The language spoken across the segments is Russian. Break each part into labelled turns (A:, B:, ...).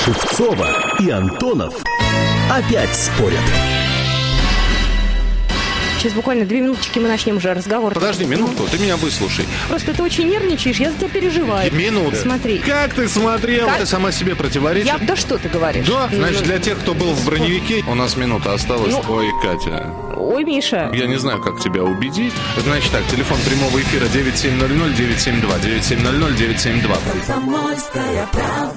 A: Шевцова и Антонов опять спорят.
B: Сейчас буквально 2 минуточки, мы начнем уже разговор.
C: Подожди минутку, ты меня выслушай.
B: Просто ты очень нервничаешь, я за тебя переживаю.
C: Минуту.
B: Смотри.
C: Как ты смотрела?
B: Как?
C: Ты сама себе противоречишь?
B: Да что ты говоришь?
C: Да, значит, для тех, кто был в броневике, у нас минута осталась. Ой, Катя.
B: Ой, Миша.
C: Я не знаю, как тебя убедить. Значит так, телефон прямого эфира 9700-972, 9702.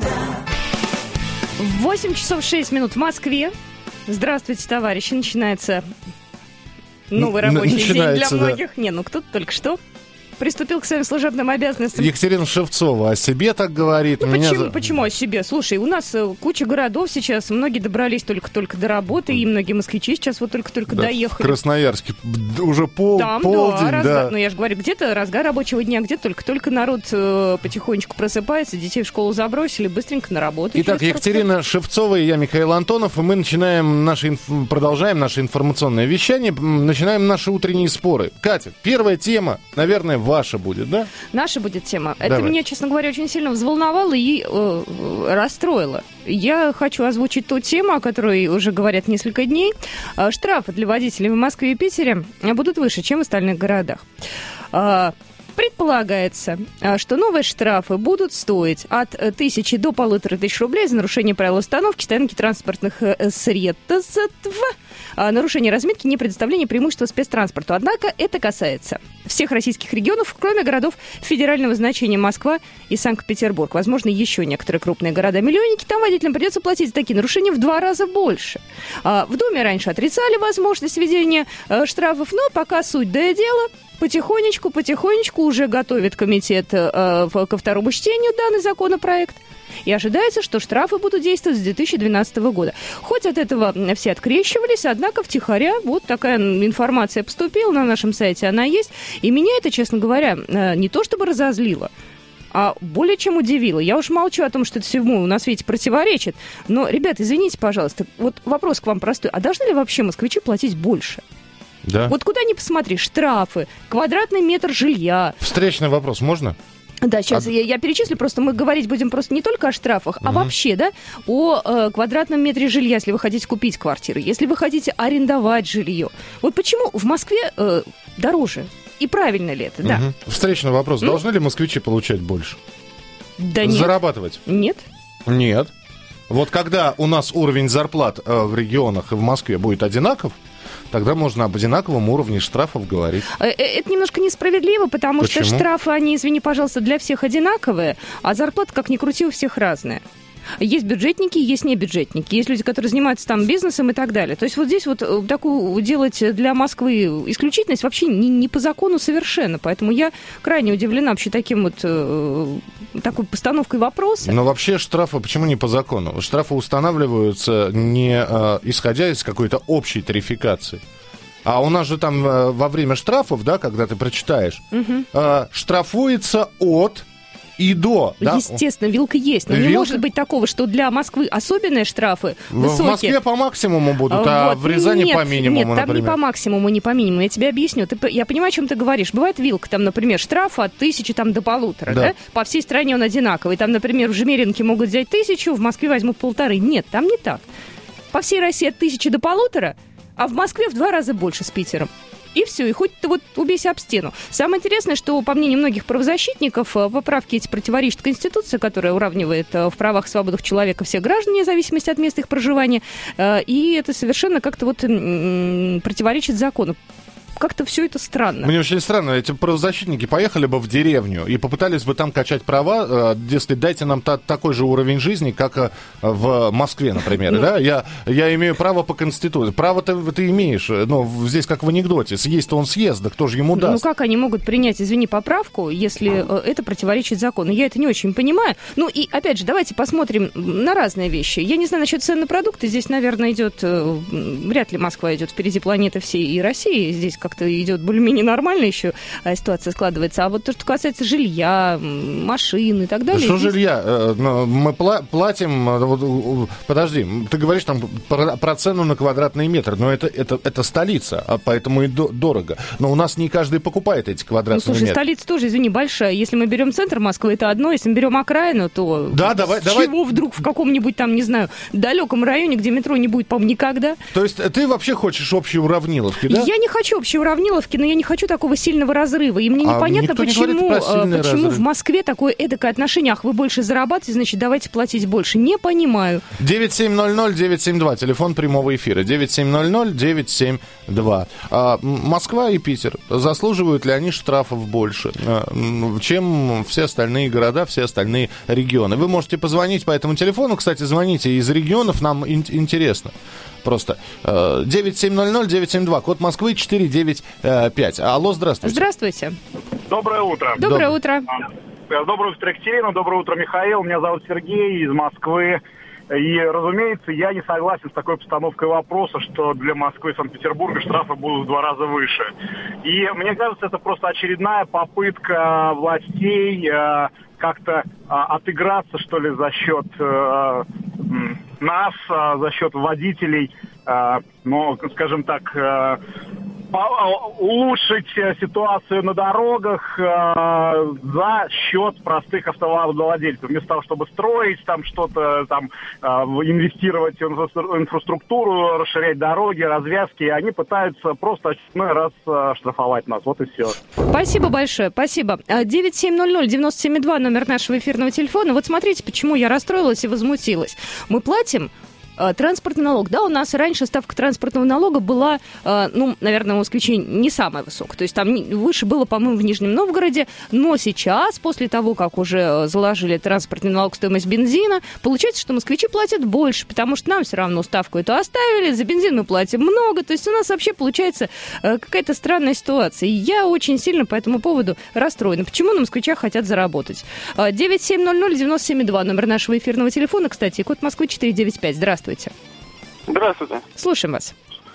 B: 8 часов 6 минут в Москве. Здравствуйте, товарищи. Начинается новый рабочий день для многих. Да. Кто-то только что приступил к своим служебным обязанностям.
D: Екатерина Шевцова о себе так говорит.
B: Почему о себе? Слушай, у нас куча городов сейчас, многие добрались только до работы, и многие москвичи сейчас вот только доехали.
D: В Красноярске уже полдень.
B: Да. Ну, я же говорю, где-то разгар рабочего дня, где-то только народ потихонечку просыпается, детей в школу забросили, быстренько на работу.
D: Итак, Екатерина Шевцова и я, Михаил Антонов, и мы продолжаем наше информационное вещание, начинаем наши утренние споры. Катя, первая тема, наверное, ваша будет, да?
B: Наша будет тема. Это меня, честно говоря, очень сильно взволновало и расстроило. Я хочу озвучить ту тему, о которой уже говорят несколько дней. Штрафы для водителей в Москве и Питере будут выше, чем в остальных городах. Предполагается, что новые штрафы будут стоить от 1000 до 1500 рублей за нарушение правил установки, стоянки транспортных средств, нарушение разметки, непредоставление преимущества спецтранспорту. Однако это касается всех российских регионов, кроме городов федерального значения Москва и Санкт-Петербург. Возможно, еще некоторые крупные города-миллионники. Там водителям придется платить за такие нарушения в 2 раза больше. В Думе раньше отрицали возможность введения штрафов, но пока суть да и дело. Потихонечку уже готовит комитет ко второму чтению данный законопроект. И ожидается, что штрафы будут действовать с 2012 года. Хоть от этого все открещивались, однако втихаря вот такая информация поступила на нашем сайте, она есть. И меня это, честно говоря, не то чтобы разозлило, а более чем удивило. Я уж молчу о том, что это всему на свете противоречит. Но, ребят, извините, пожалуйста, вот вопрос к вам простой. А должны ли вообще москвичи платить больше?
D: Да.
B: Вот куда ни посмотри, штрафы, квадратный метр жилья.
D: Встречный вопрос можно?
B: Да, сейчас я перечислю, просто мы говорить будем просто не только о штрафах, а вообще, да, о квадратном метре жилья, если вы хотите купить квартиру, если вы хотите арендовать жилье. Вот почему в Москве дороже? И правильно ли это, да?
D: Встречный вопрос. Должны ли москвичи получать больше?
B: Да нет.
D: Зарабатывать?
B: Нет.
D: Нет. Вот когда у нас уровень зарплат в регионах и в Москве будет одинаков, тогда можно об одинаковом уровне штрафов говорить.
B: Это немножко несправедливо, потому
D: Почему?
B: что штрафы, они, извини, пожалуйста, для всех одинаковые, а зарплата, как ни крути, у всех разная. Есть бюджетники, есть небюджетники, есть люди, которые занимаются там бизнесом и так далее. То есть вот здесь вот такую делать для Москвы исключительность вообще не по закону совершенно. Поэтому я крайне удивлена вообще такой постановкой вопроса.
D: Но вообще штрафы почему не по закону? Штрафы устанавливаются не исходя из какой-то общей тарификации. А у нас же там во время штрафов, да, когда ты прочитаешь, штрафуется от и до.
B: Естественно, вилка есть. Но не может быть такого, что для Москвы особенные штрафы высокие.
D: В Москве по максимуму будут, а в Рязани по минимуму,
B: например. Нет, там
D: не
B: по максимуму, не по минимуму. Я тебе объясню. Я понимаю, о чем ты говоришь. Бывает вилка, там, например, штраф от 1000 до 1500, да? По всей стране он одинаковый. Там, например, в Жмеринке могут взять 1000, в Москве возьмут 1500. Нет, там не так. По всей России от 1000 до 1500, а в Москве в 2 раза больше с Питером. И все, и хоть ты вот убейся об стену. Самое интересное, что, по мнению многих правозащитников, поправки эти противоречат Конституции, которая уравнивает в правах и свободах человека всех граждан, вне зависимости от места их проживания. И это совершенно как-то вот противоречит закону. Как-то все это странно.
D: Мне очень странно. Эти правозащитники поехали бы в деревню и попытались бы там качать права, дескать, дайте нам такой же уровень жизни, как в Москве, например. Да? Я имею право по Конституции. Право-то ты имеешь, но здесь как в анекдоте. Съесть-то он съест, да кто же ему даст?
B: Ну как они могут принять, извини, поправку, если это противоречит закону? Я это не очень понимаю. Ну и, опять же, давайте посмотрим на разные вещи. Я не знаю насчет цен на продукты. Здесь, наверное, вряд ли Москва идет впереди планеты всей и России. Здесь как-то идет более-менее нормально еще ситуация складывается. А вот то, что касается жилья, машин и так далее...
D: Что жилья? Мы платим... Подожди, ты говоришь там про цену на квадратный метр, но это столица, поэтому и дорого. Но у нас не каждый покупает эти квадратные метры.
B: Слушай, столица тоже, извини, большая. Если мы берем центр Москвы, это одно. Если мы берем окраину, то чего вдруг в каком-нибудь там, не знаю, далеком районе, где метро не будет, по-моему, никогда?
D: То есть ты вообще хочешь общей уравниловки, да?
B: Я не хочу общей уравниловки, но я не хочу такого сильного разрыва. И мне непонятно, почему в Москве такое эдакое отношение. Ах, вы больше зарабатываете, значит, давайте платить больше. Не понимаю.
D: 9700-972, телефон прямого эфира. 9700-972. Москва и Питер, заслуживают ли они штрафов больше, чем все остальные города, все остальные регионы? Вы можете позвонить по этому телефону. Кстати, звоните из регионов, нам интересно. Просто 9700-972, код Москвы 495. Алло, здравствуйте.
B: Здравствуйте.
E: Доброе утро.
B: Доброе утро.
E: Доброе утро, Екатерина. Доброе утро, Михаил. Меня зовут Сергей из Москвы. И, разумеется, я не согласен с такой постановкой вопроса, что для Москвы и Санкт-Петербурга штрафы будут в 2 раза выше. И мне кажется, это просто очередная попытка властей как-то отыграться, что ли, за счет нас, за счет водителей, скажем так, улучшить ситуацию на дорогах за счет простых автовладельцев. Вместо того, чтобы строить там что-то, там инвестировать в инфраструктуру, расширять дороги, развязки, они пытаются просто очередной раз штрафовать нас. Вот и все.
B: Спасибо большое, спасибо. 9700-9702, номер нашего эфирного телефона. Вот смотрите, почему я расстроилась и возмутилась. Мы платим транспортный налог. Да, у нас раньше ставка транспортного налога была, наверное, у москвичей не самая высокая. То есть там выше было, по-моему, в Нижнем Новгороде. Но сейчас, после того, как уже заложили транспортный налог в стоимость бензина, получается, что москвичи платят больше, потому что нам все равно ставку эту оставили, за бензин мы платим много. То есть у нас вообще получается какая-то странная ситуация. И я очень сильно по этому поводу расстроена. Почему на москвичах хотят заработать? 9700-9702, номер нашего эфирного телефона, кстати, код Москвы 495. Здравствуйте.
F: Здравствуйте.
B: Слушаем вас.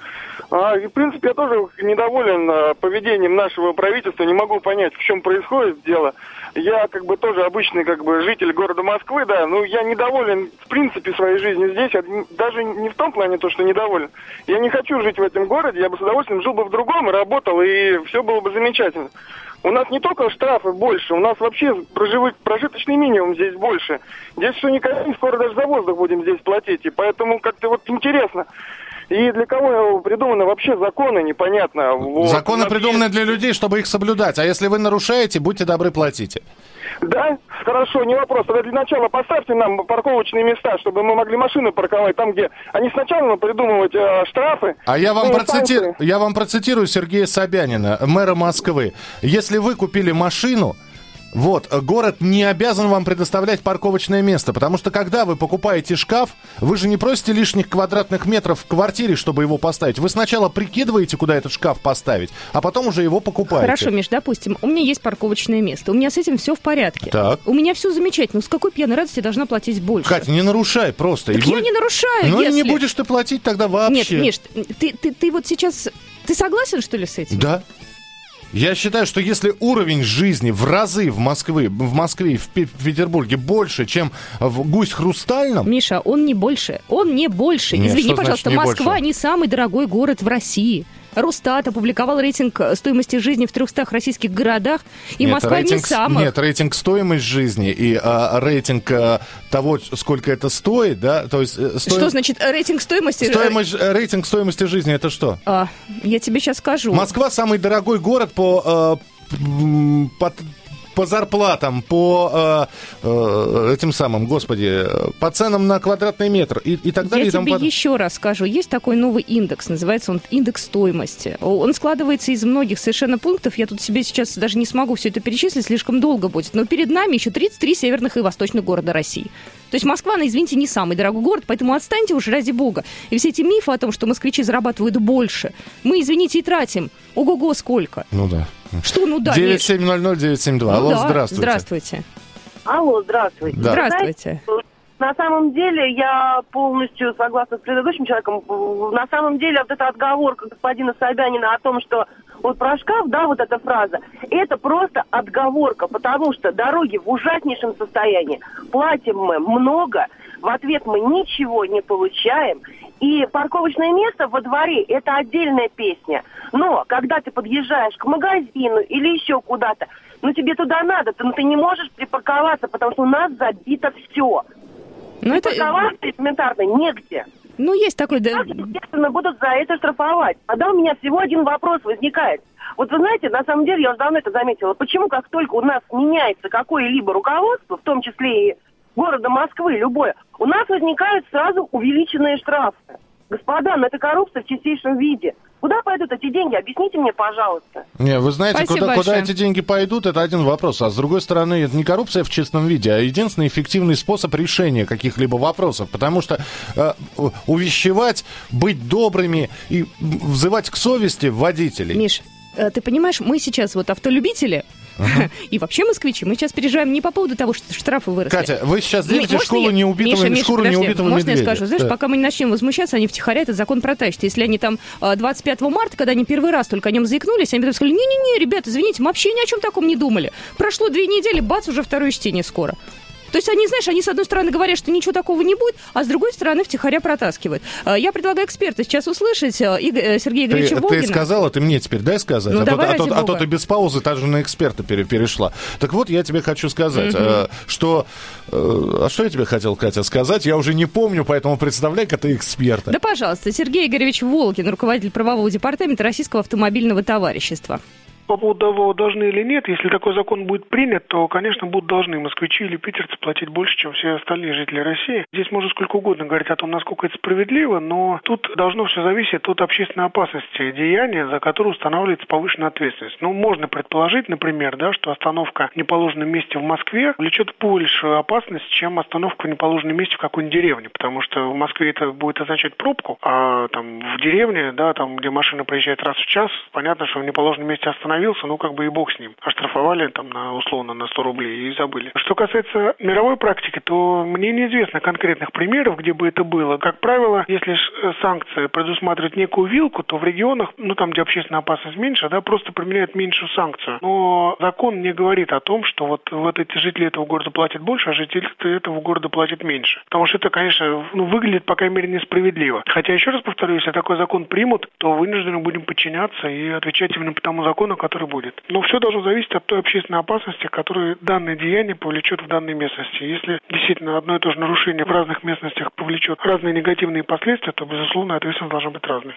F: В принципе, я тоже недоволен поведением нашего правительства. Не могу понять, в чем происходит дело. Я тоже обычный житель города Москвы, да, но я недоволен в принципе своей жизнью здесь. Даже не в том плане то, что недоволен. Я не хочу жить в этом городе, я бы с удовольствием жил бы в другом и работал, и все было бы замечательно. У нас не только штрафы больше, у нас вообще прожиточный минимум здесь больше. Здесь все никогда, скоро даже за воздух будем здесь платить. И поэтому как-то интересно. И для кого придуманы вообще законы, непонятно.
D: Законы придуманы для людей, чтобы их соблюдать. А если вы нарушаете, будьте добры, платите.
F: Да, хорошо, не вопрос. Тогда для начала поставьте нам парковочные места, чтобы мы могли машины парковать там, где... они сначала придумывать штрафы.
D: А я вам процитирую Сергея Собянина, мэра Москвы. Если вы купили машину, город не обязан вам предоставлять парковочное место, потому что когда вы покупаете шкаф, вы же не просите лишних квадратных метров в квартире, чтобы его поставить. Вы сначала прикидываете, куда этот шкаф поставить, а потом уже его покупаете.
B: Хорошо, Миш, допустим, у меня есть парковочное место, у меня с этим все в порядке.
D: Так.
B: У меня все замечательно, с какой пьяной радости я должна платить больше?
D: Катя, не нарушай просто.
B: Так я не нарушаю,
D: и не будешь ты платить тогда вообще.
B: Нет, Миш, ты вот сейчас... Ты согласен, что ли, с этим?
D: Да. Я считаю, что если уровень жизни в разы в Москве и в Петербурге больше, чем в Гусь-Хрустальном...
B: Миша, он не больше. Он не больше.
D: Нет,
B: извини, пожалуйста,
D: не
B: Москва
D: больше?
B: не самый дорогой город в России. Росстат опубликовал рейтинг стоимости жизни в 300 российских городах, и Москва не самая.
D: Нет, рейтинг стоимость жизни и рейтинг того, сколько это стоит, да, то есть...
B: Что значит рейтинг стоимости?
D: Рейтинг стоимости жизни, это что?
B: Я тебе сейчас скажу.
D: Москва самый дорогой город по зарплатам, по по ценам на квадратный метр и так далее.
B: Я тебе еще раз скажу. Есть такой новый индекс, называется он индекс стоимости. Он складывается из многих совершенно пунктов. Я тут себе сейчас даже не смогу все это перечислить, слишком долго будет. Но перед нами еще 33 северных и восточных города России. То есть Москва, извините, не самый дорогой город, поэтому отстаньте уж, ради бога. И все эти мифы о том, что москвичи зарабатывают больше, мы, извините, и тратим. Ого-го, сколько.
D: Ну да.
B: Что,
D: 9700-972. Алло, здравствуйте.
B: Здравствуйте.
G: Алло, здравствуйте.
D: Да.
B: Здравствуйте.
G: На самом деле, я полностью согласна с предыдущим человеком. На самом деле, вот эта отговорка господина Собянина о том, что Вот про шкаф, да, вот эта фраза, это просто отговорка, потому что дороги в ужаснейшем состоянии. Платим мы много, в ответ мы ничего не получаем. И парковочное место во дворе – это отдельная песня. Но когда ты подъезжаешь к магазину или еще куда-то, тебе туда надо, ты не можешь припарковаться, потому что у нас забито все. Припарковаться элементарно негде.
B: Есть такой...
G: Естественно, будут за это штрафовать. Тогда у меня всего один вопрос возникает. Вот вы знаете, на самом деле, я уже давно это заметила, почему как только у нас меняется какое-либо руководство, в том числе и города Москвы, любое, у нас возникают сразу увеличенные штрафы. Господа, это коррупция в чистейшем виде. Куда пойдут эти деньги? Объясните мне, пожалуйста.
D: Не, вы знаете, куда эти деньги пойдут, это один вопрос. А с другой стороны, это не коррупция в чистом виде, а единственный эффективный способ решения каких-либо вопросов. Потому что увещевать, быть добрыми и взывать к совести водителей.
B: Миш, ты понимаешь, мы сейчас автолюбители, и вообще москвичи, мы сейчас переживаем не по поводу того, что штрафы выросли.
D: Катя, вы сейчас делите школу неубитого медведя.
B: Можно я скажу? Знаешь, пока мы не начнем возмущаться, они втихаря этот закон протащат. Если они там 25 марта, когда они первый раз только о нем заикнулись, они потом сказали, не-не-не, ребята, извините, мы вообще ни о чем таком не думали. Прошло 2 недели, бац, уже второе чтение скоро. То есть они, знаешь, они с одной стороны говорят, что ничего такого не будет, а с другой стороны втихаря протаскивают. Я предлагаю эксперта сейчас услышать, Сергея Игоревича Волгина.
D: Ты сказала, ты мне теперь дай сказать, а то ты без паузы даже на эксперта перешла. Так вот, я тебе хочу сказать, что... А что я тебе хотел, Катя, сказать? Я уже не помню, поэтому представляй-ка ты эксперта.
B: Да, пожалуйста, Сергей Игоревич Волгин, руководитель правового департамента Российского автомобильного товарищества.
H: По поводу того, должны или нет, если такой закон будет принят, то, конечно, будут должны москвичи или питерцы платить больше, чем все остальные жители России. Здесь можно сколько угодно говорить о том, насколько это справедливо, но тут должно все зависеть от общественной опасности деяния, за которое устанавливается повышенная ответственность. Можно предположить, например, что остановка в неположенном месте в Москве влечет большую опасность, чем остановка в неположенном месте в какой-нибудь деревне, потому что в Москве это будет означать пробку, а в деревне, там, где машина проезжает раз в час, понятно, что в неположенном месте остановился, и бог с ним. Оштрафовали условно на 100 рублей и забыли. Что касается мировой практики, то мне неизвестно конкретных примеров, где бы это было. Как правило, если санкция предусматривает некую вилку, то в регионах, там, где общественная опасность меньше, просто применяют меньшую санкцию. Но закон не говорит о том, что вот эти жители этого города платят больше, а жители этого города платят меньше. Потому что это, конечно, выглядит, по крайней мере, несправедливо. Хотя, еще раз повторю, если такой закон примут, то вынуждены будем подчиняться и отвечать именно по тому закону, который будет. Но все должно зависеть от той общественной опасности, которую данное деяние повлечет в данной местности. Если действительно одно и то же нарушение в разных местностях повлечет разные негативные последствия, то, безусловно, ответственность должна быть разной.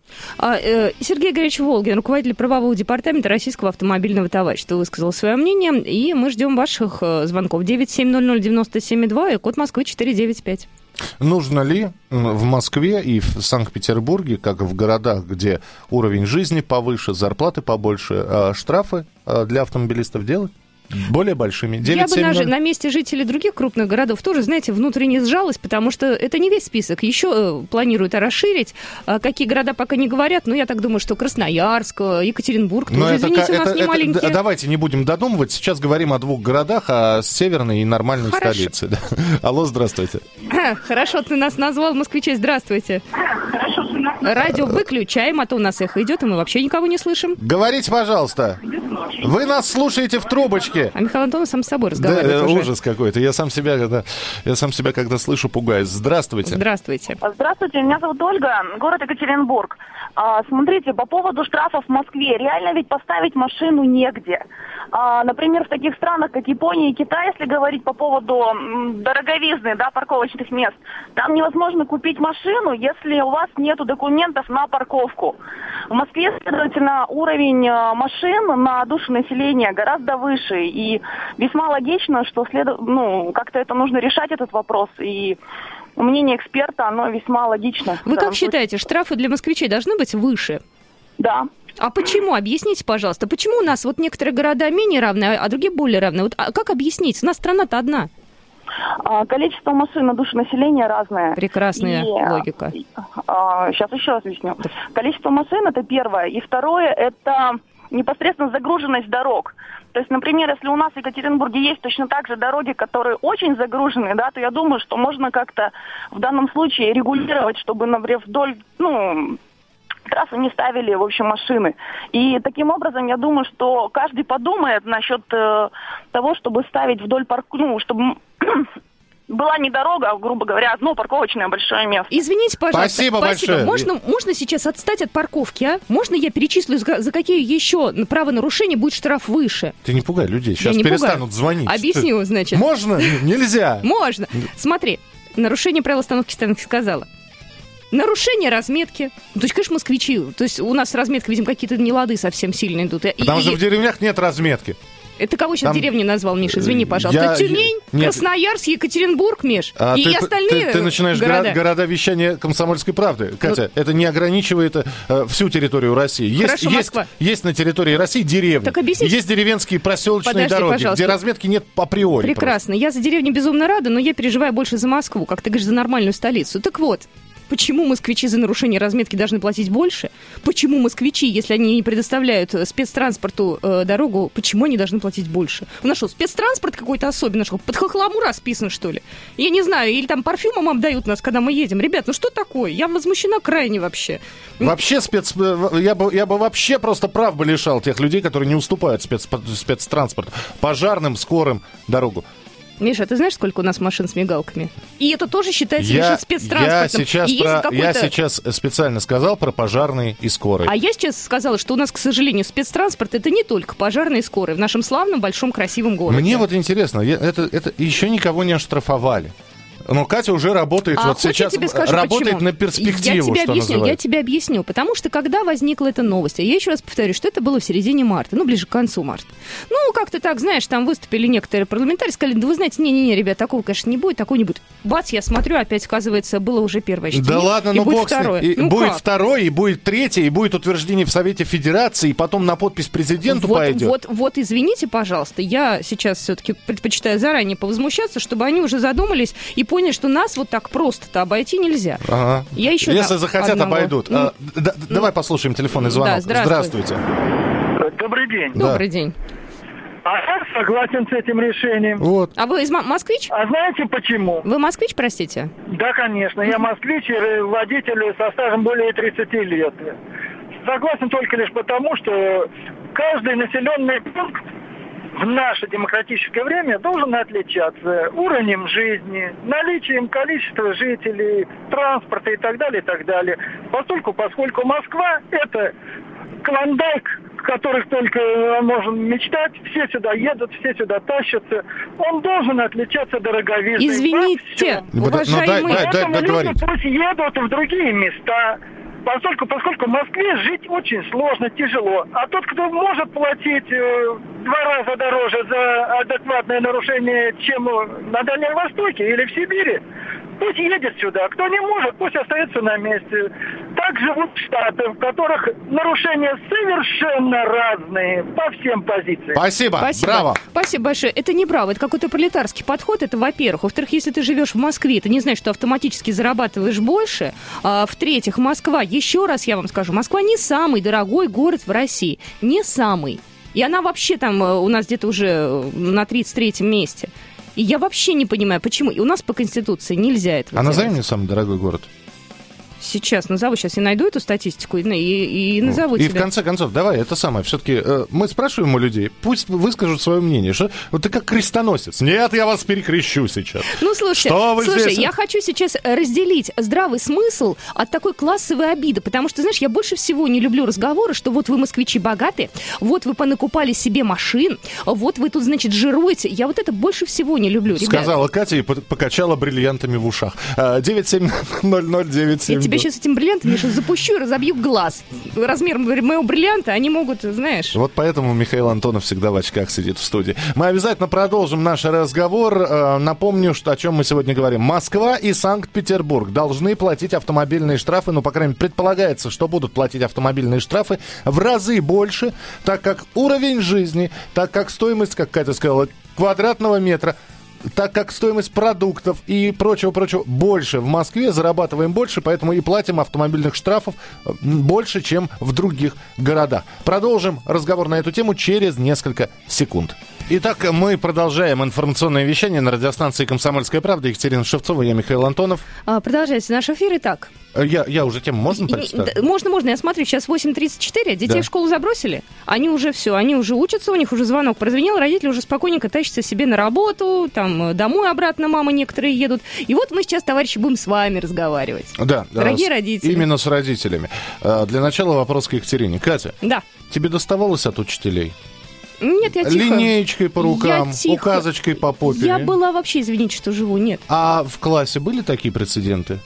B: Сергей Игоревич Волгин, руководитель правового департамента Российского автомобильного товарищества, высказал свое мнение, и мы ждем ваших звонков. 9700972 и код Москвы 495.
D: Нужно ли в Москве и в Санкт-Петербурге, как в городах, где уровень жизни повыше, зарплаты побольше, штрафы для автомобилистов делать? Более большими. 970...
B: Я бы на месте жителей других крупных городов тоже, знаете, внутренне сжалась, потому что это не весь список. Еще планируют расширить. Какие города пока не говорят, но я так думаю, что Красноярск, Екатеринбург тоже, извините, у нас не маленькие.
D: Давайте не будем додумывать. Сейчас говорим о 2 городах, о северной и нормальной столице. Да. Алло, здравствуйте.
B: Хорошо, ты нас назвал, москвичей, здравствуйте. Радио выключаем, а то у нас эхо идет, и мы вообще никого не слышим.
D: Говорите, пожалуйста. Вы нас слушаете в трубочке.
B: А Михаил Антонов сам с собой разговаривает уже.
D: Ужас какой-то. Я сам себя, когда слышу, пугаюсь. Здравствуйте.
B: Здравствуйте.
G: Здравствуйте, меня зовут Ольга, город Екатеринбург. Смотрите, по поводу штрафов в Москве. Реально ведь поставить машину негде. Например, в таких странах, как Япония и Китай, если говорить по поводу дороговизны, парковочных мест, там невозможно купить машину, если у вас нету документов на парковку. В Москве, следовательно, уровень машин на душу населения гораздо выше. И весьма логично, что как-то это нужно решать, этот вопрос. И мнение эксперта, оно весьма логично.
B: Вы как считаете, штрафы для москвичей должны быть выше?
G: Да.
B: А почему? Объясните, пожалуйста. Почему у нас некоторые города менее равны, а другие более равны? Как объяснить? У нас страна-то одна.
G: Количество машин на душу населения разное.
B: Прекрасная логика.
G: Сейчас еще раз объясню. Количество машин – это первое. И второе – это непосредственно загруженность дорог. То есть, например, если у нас в Екатеринбурге есть точно так же дороги, которые очень загружены, то я думаю, что можно как-то в данном случае регулировать, чтобы, например, вдоль, штрафы не ставили, в общем, машины. И таким образом, я думаю, что каждый подумает насчет того, чтобы ставить вдоль чтобы была не дорога, а, грубо говоря, одно парковочное большое место.
B: Извините, пожалуйста.
D: Спасибо большое.
B: Можно сейчас отстать от парковки, а? Можно я перечислю, за какие еще правонарушения будет штраф выше?
D: Ты не пугай людей, сейчас перестанут звонить.
B: Объясню, значит.
D: Можно? Нельзя.
B: Можно. Смотри, нарушение правил остановки стоянки сказала. Нарушение разметки. То есть, конечно, москвичи. То есть у нас разметка, видимо, какие-то нелады совсем сильно идут.
D: Потому что в деревнях нет разметки.
B: Это кого сейчас деревню назвал, Миша? Извини, пожалуйста. Тюмень, Красноярск, Екатеринбург, Миш. И остальные
D: ты начинаешь города вещания «Комсомольской правды». Катя, это не ограничивает всю территорию России. Есть на территории России деревни. Есть деревенские проселочные дороги, где разметки нет априори.
B: Прекрасно. Я за деревню безумно рада, но я переживаю больше за Москву, как ты говоришь, за нормальную столицу. Так вот. Почему москвичи за нарушение разметки должны платить больше? Почему москвичи, если они не предоставляют спецтранспорту дорогу, почему они должны платить больше? У нас что, спецтранспорт какой-то особенный? Что, под хохлому расписан, что ли? Я не знаю, или там парфюмом обдают нас, когда мы едем. Ребят, ну что такое? Я возмущена крайне вообще.
D: Вообще я бы вообще просто прав бы лишал тех людей, которые не уступают спецтранспорту. Пожарным, скорым дорогу.
B: Миша, ты знаешь, сколько у нас машин с мигалками? И это тоже считается лишь спецтранспортом.
D: Я сейчас специально сказал про пожарные и скорые.
B: А я сейчас сказала, что у нас, к сожалению, спецтранспорт — это не только пожарные и скорые в нашем славном, большом, красивом городе.
D: Мне вот интересно, это еще никого не оштрафовали. Но Катя уже работает, сейчас работает почему? На перспективу,
B: Я тебе объясню. Потому что когда возникла эта новость, я еще раз повторю, что это было в середине марта, ближе к концу марта. Как-то так, знаешь, там выступили некоторые парламентарии, сказали, да вы знаете, не-не-не, ребят, такого, конечно, не будет, такого не будет. Бац, я смотрю, опять, оказывается, было уже первое чтение.
D: Да ладно,
B: и будет
D: бог
B: второе.
D: Будет второе, и будет третье, и будет утверждение в Совете Федерации, и потом на подпись президенту пойдет.
B: Вот, извините, пожалуйста, я сейчас все-таки предпочитаю заранее повозмущаться, чтобы они уже задумались и поняли, что нас вот так просто-то обойти нельзя.
D: Ага. Если захотят, обойдут. Давай послушаем телефонный звонок.
B: Да,
I: здравствуйте. Добрый день.
B: Добрый день.
I: А я согласен с этим решением.
D: Вот.
B: А вы москвич?
I: А знаете почему?
B: Вы москвич, простите?
I: Да, конечно. Я москвич и водитель со стажем более 30 лет. Согласен только лишь потому, что каждый населенный пункт в наше демократическое время должен отличаться уровнем жизни, наличием количества жителей, транспорта и так далее, и так далее. Поскольку Москва – это клондайк, в которых только можно мечтать, все сюда едут, все сюда тащатся. Он должен отличаться дороговизной.
B: Извините, уважаемые.
I: Поэтому люди пусть едут в другие места. Поскольку в Москве жить очень сложно, тяжело. А тот, кто может платить 2 раза дороже за адекватное нарушение, чем на Дальнем Востоке или в Сибири, пусть едет сюда. Кто не может, пусть остается на месте. Так живут штаты, в которых нарушения совершенно разные по всем позициям.
D: Спасибо. Браво.
B: Спасибо большое. Это не браво, это какой-то пролетарский подход, это во-первых. Во-вторых, если ты живешь в Москве, ты не знаешь, что автоматически зарабатываешь больше. В-третьих, Москва, еще раз я вам скажу, Москва не самый дорогой город в России. Не самый. И она вообще там у нас где-то уже на 33-м месте. И я вообще не понимаю, почему. И у нас по Конституции нельзя этого делать.
D: Назови мне самый дорогой город.
B: Сейчас назову, сейчас я найду эту статистику и назову тебе.
D: И в конце концов, давай, это самое, все-таки мы спрашиваем у людей, пусть выскажут свое мнение, что вот ты как крестоносец. Нет, я вас перекрещу сейчас.
B: Слушай, я хочу сейчас разделить здравый смысл от такой классовой обиды, потому что, знаешь, я больше всего не люблю разговоры, что вот вы, москвичи, богаты, вот вы понакупали себе машин, вот вы тут, значит, жируете. Я вот это больше всего не люблю, ребят.
D: Сказала Катя и покачала бриллиантами в ушах. 9700972.
B: Я сейчас этим бриллиантом я сейчас запущу и разобью глаз. Размер моего бриллианта они могут, знаешь...
D: Вот поэтому Михаил Антонов всегда в очках сидит в студии. Мы обязательно продолжим наш разговор. Напомню, о чем мы сегодня говорим. Москва и Санкт-Петербург должны платить автомобильные штрафы, по крайней мере, предполагается, что будут платить автомобильные штрафы в разы больше, так как уровень жизни, так как стоимость, как Катя сказала, квадратного метра так как стоимость продуктов и прочего больше в Москве, зарабатываем больше, поэтому и платим автомобильных штрафов больше, чем в других городах. Продолжим разговор на эту тему через несколько секунд. Итак, мы продолжаем информационное вещание на радиостанции «Комсомольская правда». Екатерина Шевцова, я Михаил Антонов.
B: Продолжается наш эфир. Итак.
D: Я уже тему можно представить?
B: Можно. Я смотрю, сейчас 8:34, детей в школу забросили. Они уже все, они уже учатся, у них уже звонок прозвенел, родители уже спокойненько тащатся себе на работу, там домой обратно мамы некоторые едут. И вот мы сейчас, товарищи, будем с вами разговаривать.
D: Да.
B: Дорогие родители.
D: Именно с родителями. Для начала вопрос к Екатерине. Катя,
B: да.
D: Тебе доставалось от учителей?
B: Нет, я тихо.
D: Линеечкой по рукам, указочкой по попе.
B: Я была вообще, извините, что живу, нет.
D: А в классе были такие прецеденты?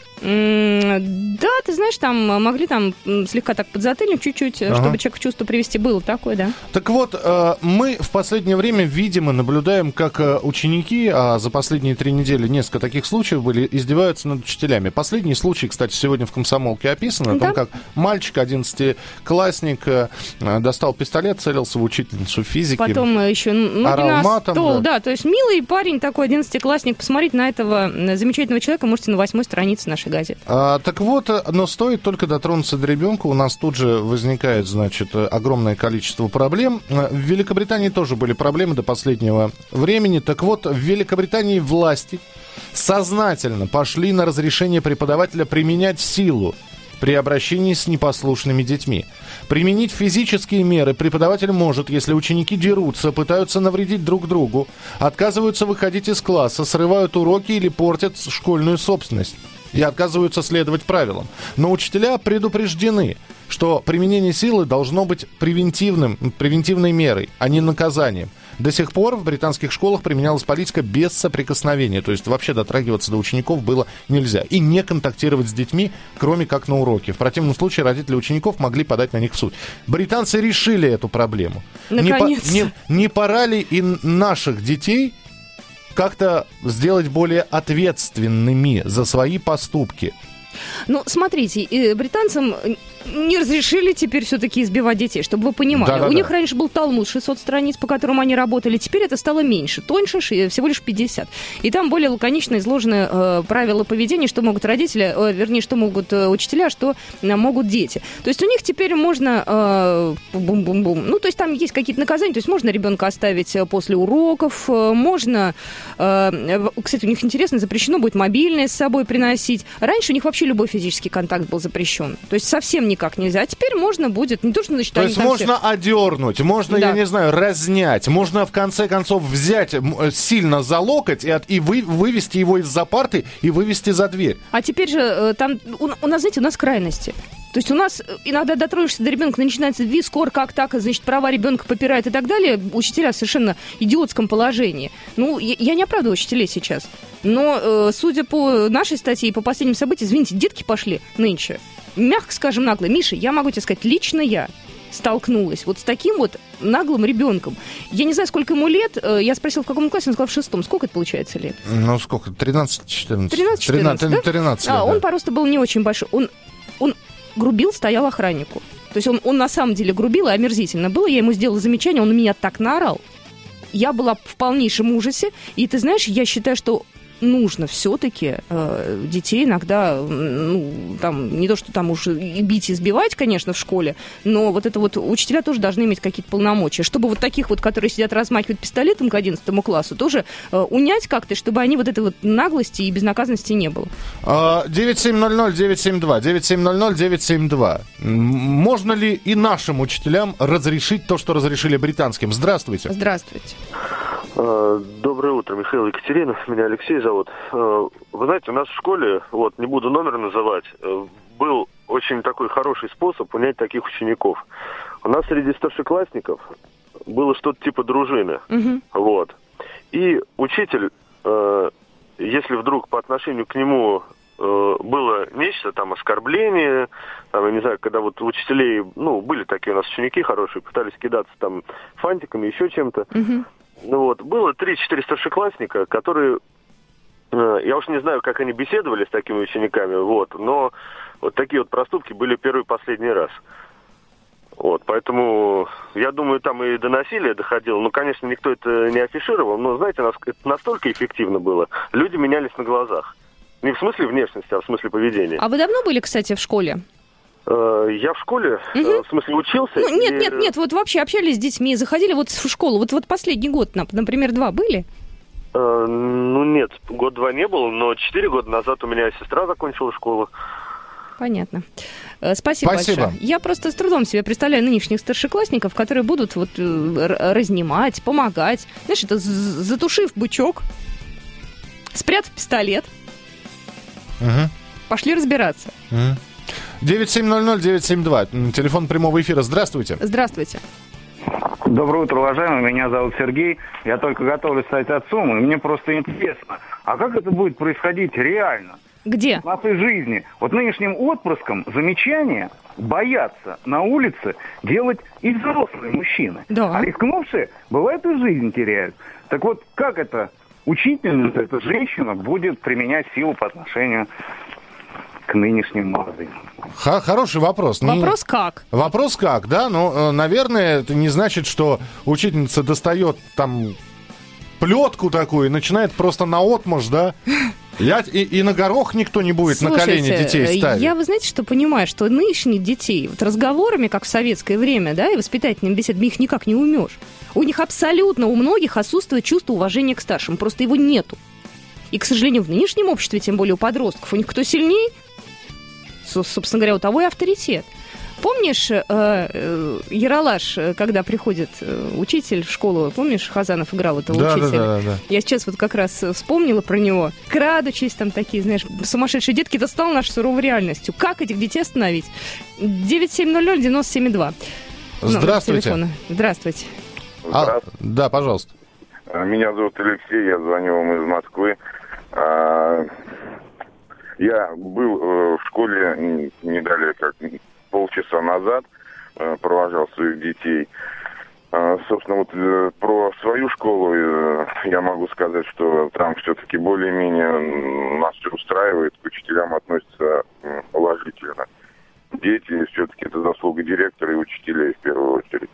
B: Да, ты знаешь, там могли там слегка так подзатыльник чуть-чуть, чтобы человека в чувство привести. Было такое, да.
D: Так вот, мы в последнее время видим и наблюдаем, как ученики, а за последние 3 недели несколько таких случаев были, издеваются над учителями. Последний случай, кстати, сегодня в «Комсомолке» описан, о том, как мальчик, 11-классник, достал пистолет, целился в учительницу физики.
B: Потом еще
D: орал матом,
B: стол, да, то есть милый парень такой, 11-классник. Посмотрите на этого замечательного человека, можете на 8-й странице нашей газеты.
D: Так вот, но стоит только дотронуться до ребенка, у нас тут же возникает, значит, огромное количество проблем. В Великобритании тоже были проблемы до последнего времени. Так вот, в Великобритании власти сознательно пошли на разрешение преподавателя применять силу при обращении с непослушными детьми. Применить физические меры преподаватель может, если ученики дерутся, пытаются навредить друг другу, отказываются выходить из класса, срывают уроки или портят школьную собственность и отказываются следовать правилам. Но учителя предупреждены, что применение силы должно быть превентивной мерой, а не наказанием. До сих пор в британских школах применялась политика без соприкосновения, то есть вообще дотрагиваться до учеников было нельзя. И не контактировать с детьми, кроме как на уроке. В противном случае родители учеников могли подать на них в суд. Британцы решили эту проблему.
B: Наконец-то.
D: Не пора ли и наших детей как-то сделать более ответственными за свои поступки?
B: Ну, смотрите, британцам не разрешили теперь все-таки избивать детей, чтобы вы понимали. У них раньше был Талмуд, 600 страниц, по которым они работали. Теперь это стало меньше, тоньше, всего лишь 50. И там более лаконично изложены правила поведения, что могут родители, вернее, что могут учителя, что могут дети. То есть у них теперь можно бум-бум-бум. Ну, то есть там есть какие-то наказания. То есть можно ребенка оставить после уроков, можно... Кстати, у них интересно, запрещено будет мобильное с собой приносить. Раньше у них вообще любой физический контакт был запрещен. То есть совсем никак нельзя. А теперь можно будет, не то, что значит...
D: То есть можно одернуть, можно, я не знаю, разнять, можно в конце концов взять сильно за локоть и вывести его из-за парты и вывести за дверь.
B: А теперь же там, у нас, знаете, у нас крайности. То есть у нас иногда дотронешься до ребенка, начинается вискор, как так, значит, права ребенка попирают и так далее. Учителя в совершенно идиотском положении. Ну, я не оправдываю учителей сейчас. Но, судя по нашей статье и по последним событиям, извините, детки пошли нынче. Мягко скажем, нагло. Миша, я могу тебе сказать, лично я столкнулась вот с таким вот наглым ребенком. Я не знаю, сколько ему лет. Я спросила, в каком классе, он сказал, в 6. Сколько это получается лет?
D: Ну, сколько? 13-14.
B: 13-14, да?
D: 13 лет,
B: Он по росту был не очень большой. Он грубил, стоял охраннику. То есть он на самом деле грубил, и омерзительно было. Я ему сделала замечание, он на меня так наорал. Я была в полнейшем ужасе. И ты знаешь, я считаю, что нужно все-таки детей иногда, ну, там, не то, что там уж и бить, и избивать, конечно, в школе, но вот это вот учителя тоже должны иметь какие-то полномочия, чтобы вот таких вот, которые сидят размахивают пистолетом к 11 классу, тоже унять как-то, чтобы они вот этой вот наглости и безнаказанности не было.
D: 9700-972, 970-972. Можно ли и нашим учителям разрешить то, что разрешили британским? Здравствуйте.
B: Здравствуйте.
J: Доброе утро, Михаил, Екатерина, меня Алексей зовут. Вы знаете, у нас в школе, вот, не буду номер называть, был очень такой хороший способ унять таких учеников. У нас среди старшеклассников было что-то типа дружины, вот. И учитель, если вдруг по отношению к нему было нечто, там, оскорбление, там, я не знаю, когда вот у учителей, ну, были такие у нас ученики хорошие, пытались кидаться там фантиками, еще чем-то. Ну вот, было 3-4 старшеклассника, которые, я уж не знаю, как они беседовали с такими учениками, вот, но вот такие вот проступки были первый и последний раз. Вот, поэтому, я думаю, там и до насилия доходило. Ну, конечно, никто это не афишировал, но, знаете, это настолько эффективно было. Люди менялись на глазах. Не в смысле внешности, а в смысле поведения.
B: А вы давно были, кстати, в школе?
J: Я в школе, в смысле, учился?
B: Ну, нет, вот вообще общались с детьми, заходили вот в школу. Вот последний год, например, 2 были?
J: Ну, нет, 1-2 не было, но 4 года назад у меня сестра закончила школу.
B: Понятно. Спасибо большое. Я просто с трудом себе представляю нынешних старшеклассников, которые будут вот разнимать, помогать. Знаешь, это затушив бычок, спрятав пистолет, пошли разбираться.
D: 9700-972. Телефон прямого эфира. Здравствуйте.
B: Здравствуйте.
K: Доброе утро, уважаемый. Меня зовут Сергей. Я только готовлюсь стать отцом, и мне просто интересно, а как это будет происходить реально?
B: Где?
K: В нашей жизни. Вот нынешним отпрыскам замечания боятся на улице делать и взрослые мужчины.
B: Да.
K: А рискнувшие, бывает, и жизнь теряют. Так вот, как это учительница, эта женщина, будет применять силу по отношению к нынешним молодым?
D: Хороший вопрос.
B: Вопрос как?
D: Вопрос как, да. Но, наверное, это не значит, что учительница достает там плетку такую и начинает просто наотмашь, да. И на горох никто не будет. Слушайте, на колени детей ставить.
B: Я, вы знаете, что понимаю, что нынешних детей вот разговорами, как в советское время, да, и воспитательными беседами, их никак не умешь. У них абсолютно, у многих отсутствует чувство уважения к старшим. Просто его нету. И, к сожалению, в нынешнем обществе, тем более у подростков, у них кто сильнее, собственно говоря, у того и авторитет. Помнишь, Ералаш, когда приходит учитель в школу, помнишь, Хазанов играл этого учителя? Да. Я сейчас вот как раз вспомнила про него. Крадучись там такие, знаешь, сумасшедшие детки, это стало нашей суровой реальностью. Как этих детей остановить? 9700-9072.
D: Здравствуйте.
B: Здравствуйте.
D: Да, пожалуйста.
L: Меня зовут Алексей, я звоню вам из Москвы. Я был в школе не далее как полчаса назад, провожал своих детей. Собственно, вот про свою школу я могу сказать, что там все-таки более-менее нас все устраивает, к учителям относятся положительно. Дети все-таки это заслуга директора и учителей в первую очередь.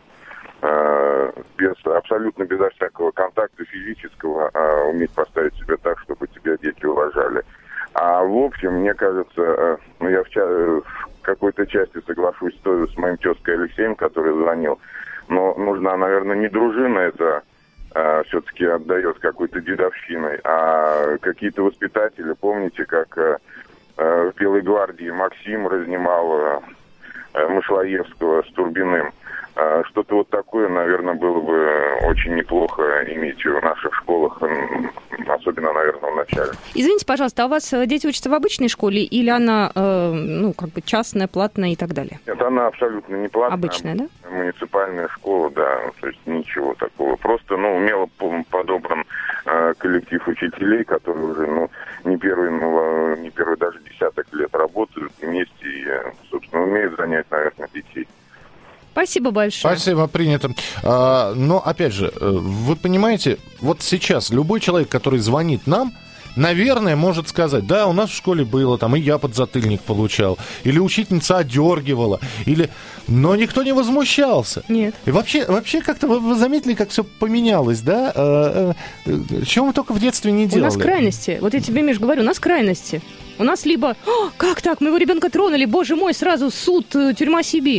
L: Абсолютно безо всякого контакта физического уметь поставить себя так, чтобы тебя дети уважали. А в общем, мне кажется, я в какой-то части соглашусь с моим тезкой Алексеем, который звонил, но нужна, наверное, не дружина, это все-таки отдает какой-то дедовщиной, а какие-то воспитатели, помните, как в Белой гвардии Максим разнимал Мышлоевского с Турбиным. Что-то вот такое, наверное, было бы очень неплохо иметь в наших школах, особенно, наверное, в начале.
B: Извините, пожалуйста, а у вас дети учатся в обычной школе или она, частная, платная и так далее?
L: Нет, она абсолютно не платная.
B: Обычная, да?
L: Муниципальная школа, да, то есть ничего такого. Просто, умело подобран коллектив учителей, которые уже, не первый даже десяток лет работают вместе и, собственно, умеют занять, наверное, детей.
B: Спасибо большое.
D: Спасибо, принято. Но, опять же, вы понимаете, вот сейчас любой человек, который звонит нам, наверное, может сказать, да, у нас в школе было, там, и я подзатыльник получал, или учительница одергивала, но никто не возмущался.
B: Нет.
D: И вообще как-то вы заметили, как все поменялось, да? Чего мы только в детстве не делали?
B: У нас крайности. Вот я тебе, Миш, говорю, у нас крайности. У нас либо, как так, моего ребенка тронули, боже мой, сразу суд, тюрьма, Сибирь.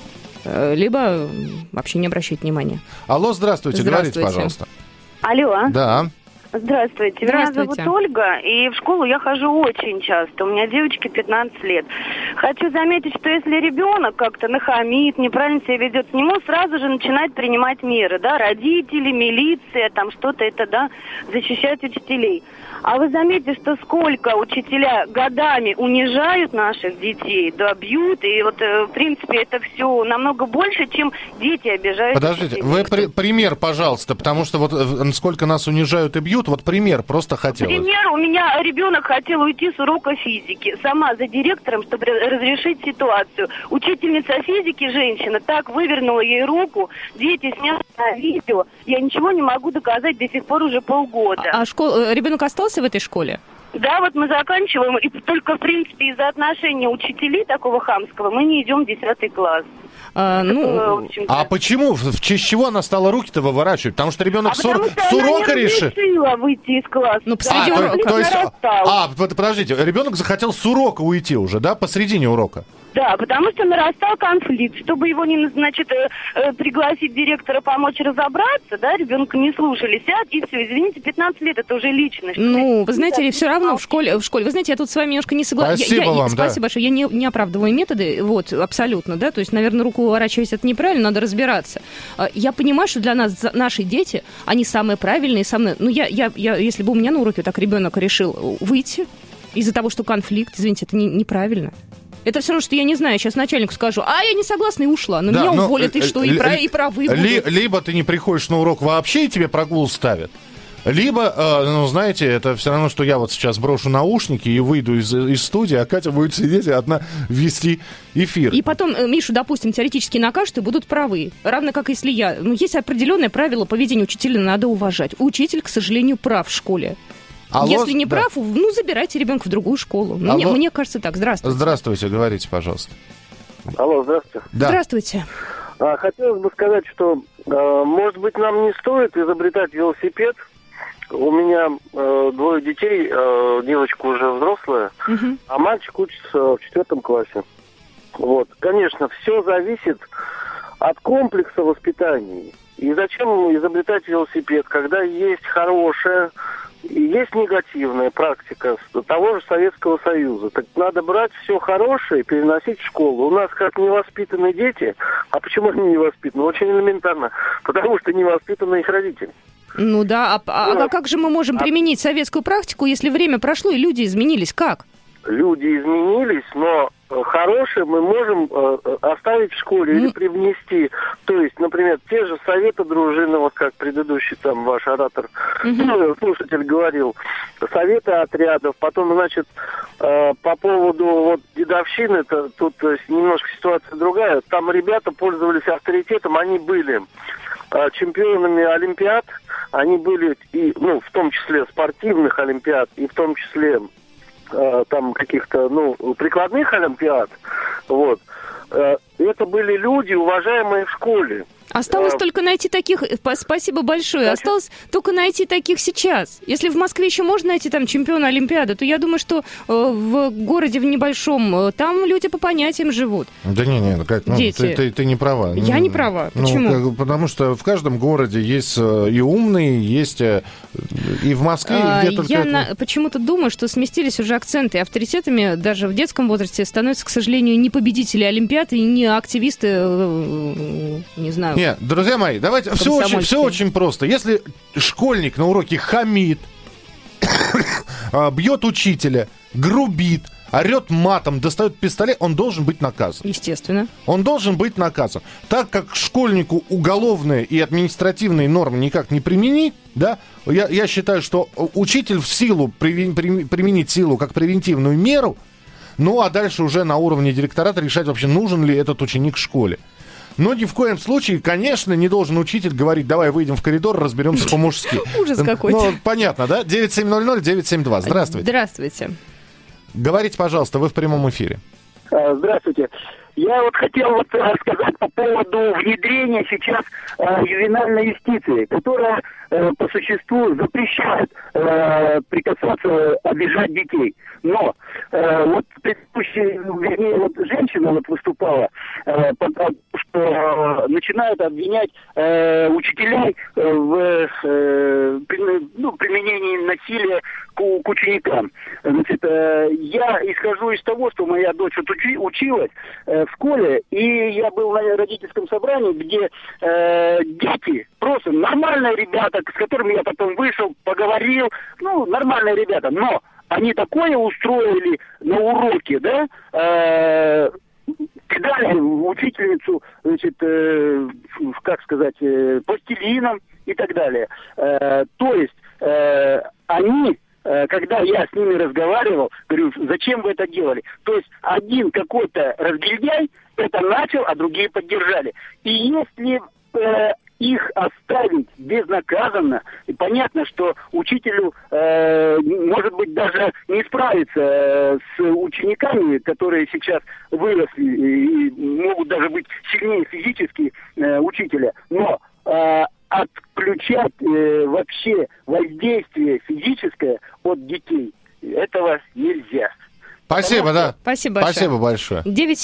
B: Либо вообще не обращать внимания.
D: Алло, здравствуйте. Говорите, пожалуйста.
M: Алло.
D: Да.
M: Здравствуйте. Меня зовут Ольга, и в школу я хожу очень часто. У меня девочке 15 лет. Хочу заметить, что если ребенок как-то нахамит, неправильно себя ведет, к нему сразу же начинают принимать меры, да, родители, милиция, там что-то это, да, защищать учителей. А вы заметите, что сколько учителя годами унижают наших детей, да, бьют, и вот, в принципе, это все намного больше, чем дети обижают.
D: Подождите, вы пример, пожалуйста, потому что вот сколько нас унижают и бьют, вот пример просто хотелось.
M: Пример, у меня ребенок хотел уйти с урока физики, сама за директором, чтобы разрешить ситуацию. Учительница физики, женщина, так вывернула ей руку, дети сняли на видео, я ничего не могу доказать до сих пор уже полгода.
B: А ребенок остался в этой школе?
M: Да, вот мы заканчиваем, и только, в принципе, из-за отношения учителей такого хамского мы не идем в 10 класс.
D: А почему? В честь чего она стала руки-то выворачивать? Потому что ребенок с урока решил.
M: Решила выйти из класса.
B: Ну, посреди урока.
D: То есть, подождите, ребенок захотел с урока уйти уже, да, посредине урока?
M: Да, потому что нарастал конфликт. Чтобы его не, пригласить директора помочь разобраться, да, ребенка не слушали, сядь, и все, извините, 15 лет, это уже личность.
B: Ну, вы знаете ли, все равно в школе, вы знаете, я тут с вами немножко не согласна. Спасибо большое, я не оправдываю методы, вот, абсолютно, да, то есть, наверное, руку уворачивать это неправильно, надо разбираться. Я понимаю, что для нас наши дети, они самые правильные, самые, если бы у меня на уроке так ребенок решил выйти из-за того, что конфликт, извините, это неправильно. Это все равно, что я не знаю, сейчас начальнику скажу, я не согласна и ушла, но меня уволят, и что, и правы будут.
D: Либо ты не приходишь на урок вообще, и тебе прогул ставят, либо, знаете, это все равно, что я вот сейчас брошу наушники и выйду из студии, а Катя будет сидеть и одна вести эфир.
B: И потом Мишу, допустим, теоретически накажут и будут правы. Равно как если я. Есть определенное правило поведения учителя, надо уважать. Учитель, к сожалению, прав в школе. Если не прав, забирайте ребенка в другую школу. Мне кажется так. Здравствуйте.
D: Здравствуйте, говорите, пожалуйста.
F: Алло, здравствуйте.
D: Да.
B: Здравствуйте.
F: Хотелось бы сказать, что, может быть, нам не стоит изобретать велосипед. У меня 2 детей, девочка уже взрослая, а мальчик учится в 4 классе. Вот. Конечно, все зависит от комплекса воспитания. И зачем изобретать велосипед, когда есть хорошая... Есть негативная практика того же Советского Союза. Так надо брать все хорошее и переносить в школу. У нас как невоспитанные дети. А почему они невоспитаны? Очень элементарно. Потому что невоспитаны их родители.
B: Ну да, а как же мы можем применить советскую практику, если время прошло и люди изменились? Как?
F: Люди изменились, но хорошее мы можем оставить в школе или привнести. То есть, например, те же советы дружины, вот как предыдущий там ваш оратор, слушатель говорил, советы отрядов, потом, по поводу дедовщины, тут немножко ситуация другая. Там ребята пользовались авторитетом, они были чемпионами олимпиад, они были в том числе спортивных олимпиад, и в том числе там каких-то, прикладных олимпиад, вот. Это были люди, уважаемые в школе.
B: Осталось только найти таких, спасибо большое, осталось только найти таких сейчас. Если в Москве еще можно найти там чемпиона Олимпиады, то я думаю, что в городе в небольшом, там люди по понятиям живут.
D: Да дети. Ты не права.
B: Я не права. Почему?
D: Потому что в каждом городе есть и умные, есть и в Москве, и где-то...
B: Я почему-то думаю, что сместились уже акценты, и авторитетами даже в детском возрасте становятся, к сожалению, не победители Олимпиад и не активисты, не знаю...
D: Нет, друзья мои, давайте, все очень просто. Если школьник на уроке хамит, бьет учителя, грубит, орет матом, достает пистолет, он должен быть наказан.
B: Естественно.
D: Он должен быть наказан. Так как школьнику уголовные и административные нормы никак не применить, да, я считаю, что учитель в силу применить силу как превентивную меру, а дальше уже на уровне директората решать вообще, нужен ли этот ученик в школе. Но ни в коем случае, конечно, не должен учитель говорить, давай выйдем в коридор, разберемся по-мужски.
B: Ужас какой-то.
D: Понятно, да? 9700-972. Здравствуйте.
B: Здравствуйте.
D: Говорите, пожалуйста, вы в прямом эфире.
N: Здравствуйте. Я сказать по поводу внедрения сейчас ювенальной юстиции, которая по существу запрещает прикасаться, обижать детей. Но предыдущая, женщина выступала, потому что начинают обвинять учителей в применении насилия к ученикам. Я исхожу из того, что моя дочь училась в школе, и я был на родительском собрании, где дети, просто нормальные ребята, с которыми я потом вышел, поговорил, нормальные ребята, но они такое устроили на уроке, да, кидали учительницу, пластилином и так далее. То есть они... Когда я с ними разговаривал, говорю, зачем вы это делали? То есть один какой-то разгильдяй это начал, а другие поддержали. И если их оставить безнаказанно. И понятно, что учителю, может быть, даже не справиться с учениками, которые сейчас выросли и могут даже быть сильнее физически учителя. Но отключать вообще воздействие физическое от детей этого нельзя.
D: Спасибо, да.
B: Спасибо большое.
D: Спасибо большое.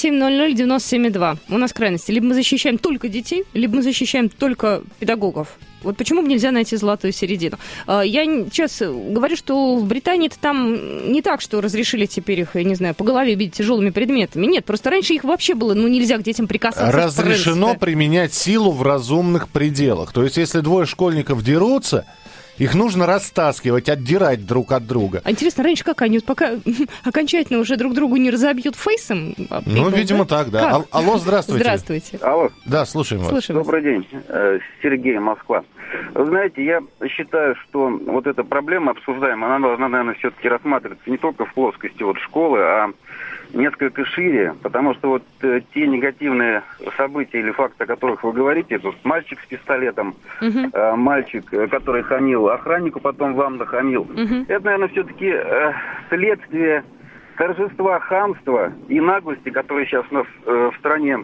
B: 9700972. У нас крайности. Либо мы защищаем только детей, либо мы защищаем только педагогов. Вот почему бы нельзя найти золотую середину? Я сейчас говорю, что в Британии-то там не так, что разрешили теперь их, я не знаю, по голове бить тяжелыми предметами. Нет, просто раньше их вообще было, нельзя к детям прикасаться.
D: Разрешено применять силу в разумных пределах. То есть, если двое школьников дерутся, их нужно растаскивать, отдирать друг от друга.
B: А интересно, раньше как они? Пока окончательно уже друг другу не разобьют фейсом?
D: Видимо, так, да.
B: Как?
D: Алло, здравствуйте.
B: Здравствуйте.
O: Алло.
D: Да, слушаем вас.
O: Добрый день. Сергей, Москва. Вы знаете, я считаю, что вот эта проблема обсуждаемая, она должна, наверное, все-таки рассматриваться не только в плоскости школы, а несколько шире, потому что вот те негативные события или факты, о которых вы говорите, тут мальчик с пистолетом, мальчик, который хамил охраннику, потом вам нахамил, это, наверное, все-таки следствие торжества хамства и наглости, которое сейчас у нас в стране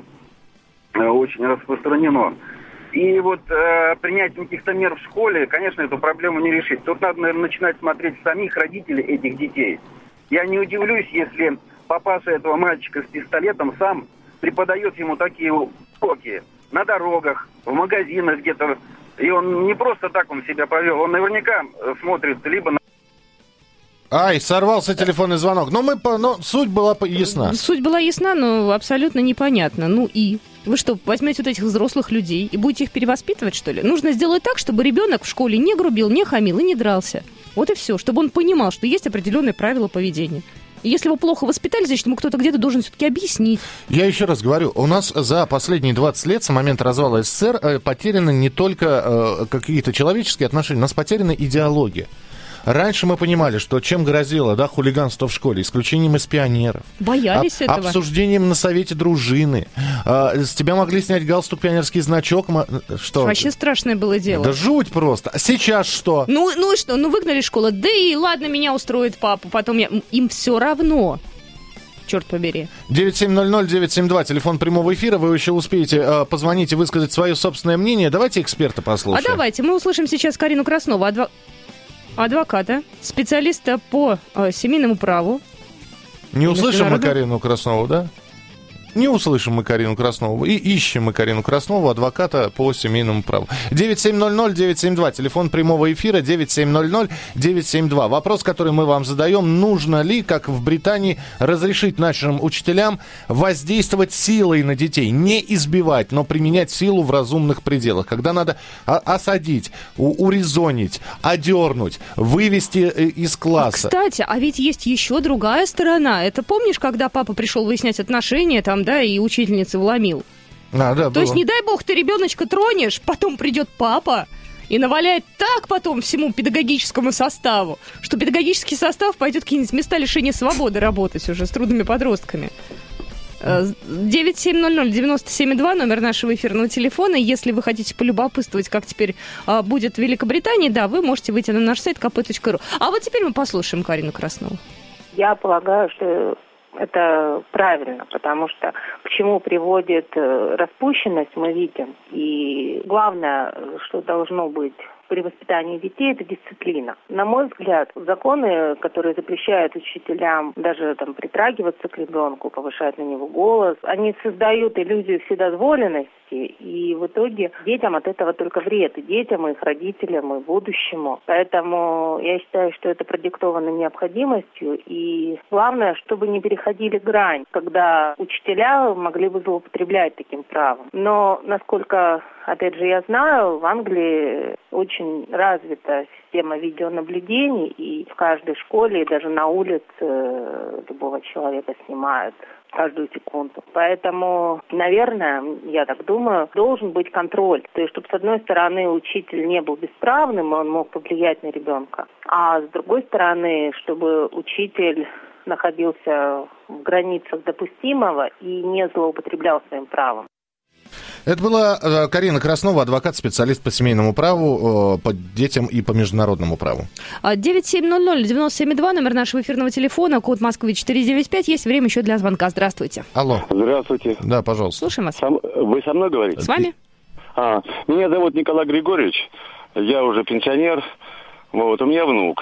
O: очень распространено. И вот принятие каких-то мер в школе, конечно, эту проблему не решить. Тут надо, наверное, начинать смотреть самих родителей этих детей. Я не удивлюсь, если папаша этого мальчика с пистолетом сам преподает ему такие уроки на дорогах, в магазинах где-то. И он не просто так он себя повел, он наверняка смотрит либо на...
D: Ай, сорвался телефонный звонок. Но суть была ясна.
B: Суть была ясна, но абсолютно непонятна. Вы что, возьмете вот этих взрослых людей и будете их перевоспитывать, что ли? Нужно сделать так, чтобы ребенок в школе не грубил, не хамил и не дрался. Вот и все, чтобы он понимал, что есть определенные правила поведения. И если его плохо воспитали, значит, ему кто-то где-то должен все-таки объяснить.
D: Я еще раз говорю, у нас за последние 20 лет с момента развала СССР потеряны не только какие-то человеческие отношения, у нас потеряна идеология. Раньше мы понимали, что чем грозило, хулиганство в школе, исключением из пионеров.
B: Боялись этого.
D: Обсуждением на совете дружины. С тебя могли снять галстук, пионерский значок. Что?
B: Вообще страшное было дело.
D: Да жуть просто. А сейчас что?
B: Ну и что? Выгнали из школы. Да и ладно, меня устроит папа. Потом им все равно. Черт побери.
D: 9700972, телефон прямого эфира. Вы еще успеете позвонить и высказать свое собственное мнение. Давайте эксперта послушаем.
B: А давайте. Мы услышим сейчас Карину Краснову, адвоката, специалиста по семейному праву.
D: Не услышим мы Карину Краснову, да? Не услышим мы Карину Краснову. И ищем мы Карину Краснову, адвоката по семейному праву. 9700-972, телефон прямого эфира, 9700-972. Вопрос, который мы вам задаем: нужно ли, как в Британии, разрешить нашим учителям воздействовать силой на детей? Не избивать, но применять силу в разумных пределах. Когда надо осадить, урезонить, одернуть, вывести из класса.
B: Кстати, а ведь есть еще другая сторона. Это помнишь, когда папа пришел выяснять отношения, и учительница вломил? То есть, не дай бог, ты ребеночка тронешь, потом придет папа и наваляет так потом всему педагогическому составу, что педагогический состав пойдет в какие-нибудь места лишения свободы работать уже с трудными подростками. 9700972, номер нашего эфирного телефона. Если вы хотите полюбопытствовать, как теперь будет в Великобритании, вы можете выйти на наш сайт kp.ru. А вот теперь мы послушаем Карину Краснову.
P: Я полагаю, что это правильно, потому что к чему приводит распущенность, мы видим. И главное, что должно быть при воспитании детей, это дисциплина. На мой взгляд, законы, которые запрещают учителям даже притрагиваться к ребенку, повышать на него голос, они создают иллюзию вседозволенности, и в итоге детям от этого только вред, и детям, и их родителям, и будущему. Поэтому я считаю, что это продиктовано необходимостью, и главное, чтобы не переходили грань, когда учителя могли бы злоупотреблять таким правом. Но, насколько, опять же, я знаю, в Англии очень развита система видеонаблюдений, и в каждой школе, и даже на улице любого человека снимают каждую секунду. Поэтому, наверное, я так думаю, должен быть контроль. То есть, чтобы, с одной стороны, учитель не был бесправным, и он мог повлиять на ребенка, а с другой стороны, чтобы учитель находился в границах допустимого и не злоупотреблял своим правом.
D: Это была Карина Краснова, адвокат, специалист по семейному праву, по детям и по международному праву.
B: 9700-97-2, номер нашего эфирного телефона, код Москвы 495. Есть время еще для звонка. Здравствуйте.
D: Алло.
Q: Здравствуйте.
D: Да, пожалуйста.
B: Слушаем вас.
Q: Вы со мной говорите?
B: С вами.
Q: Меня зовут Николай Григорьевич. Я уже пенсионер. Вот, у меня внук.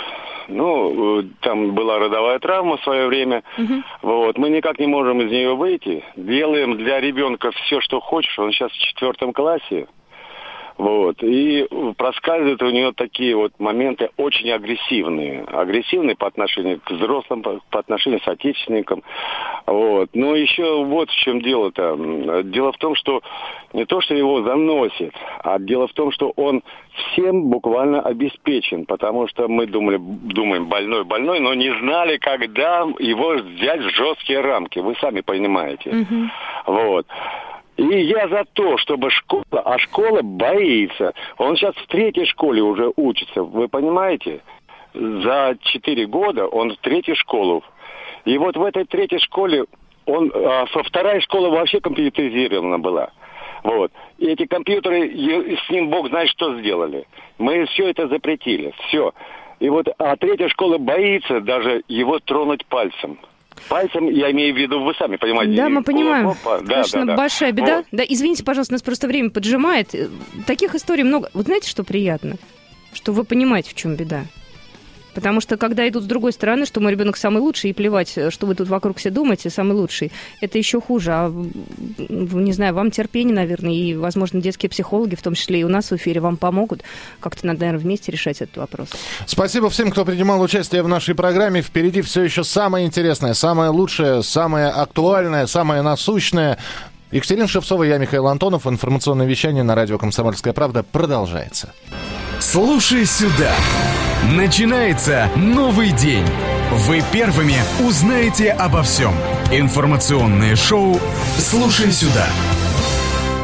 Q: Там была родовая травма в свое время. Вот, мы никак не можем из нее выйти. Делаем для ребенка все, что хочешь. Он сейчас в 4 классе. Вот, и проскальзывают у нее такие вот моменты очень агрессивные. Агрессивные по отношению к взрослым, по отношению с отечественникам. Вот. Но еще вот в чем дело-то. Дело в том, что не то, что его заносит, а дело в том, что он всем буквально обеспечен. Потому что мы думаем, больной, но не знали, когда его взять в жесткие рамки. Вы сами понимаете. Вот. И я за то, чтобы школа боится. Он сейчас в 3-й школе уже учится, вы понимаете? За 4 года он в 3-ю школу. И вот в этой 3-й школе со 2-я школа вообще компьютеризирована была. Вот. И эти компьютеры, с ним бог знает, что сделали. Мы все это запретили, все. И вот, 3-я школа боится даже его тронуть пальцем. Пальцем, я имею в виду, вы сами понимаете.
B: Да, мы понимаем.
Q: Конечно,
B: большая беда.
Q: Вот.
B: Да, извините, пожалуйста, нас просто время поджимает. Таких историй много. Вот знаете, что приятно? Что вы понимаете, в чем беда. Потому что, когда идут с другой стороны, что мой ребенок самый лучший, и плевать, что вы тут вокруг все думаете, самый лучший, это еще хуже. А, не знаю, вам терпение, наверное, и, возможно, детские психологи, в том числе и у нас в эфире, вам помогут. Как-то надо, наверное, вместе решать этот вопрос.
D: Спасибо всем, кто принимал участие в нашей программе. Впереди все еще самое интересное, самое лучшее, самое актуальное, самое насущное. Екатерина Шевцова, я Михаил Антонов. Информационное вещание на радио «Комсомольская правда» продолжается.
A: Слушай сюда. Начинается новый день. Вы первыми узнаете обо всем. Информационное шоу «Слушай сюда».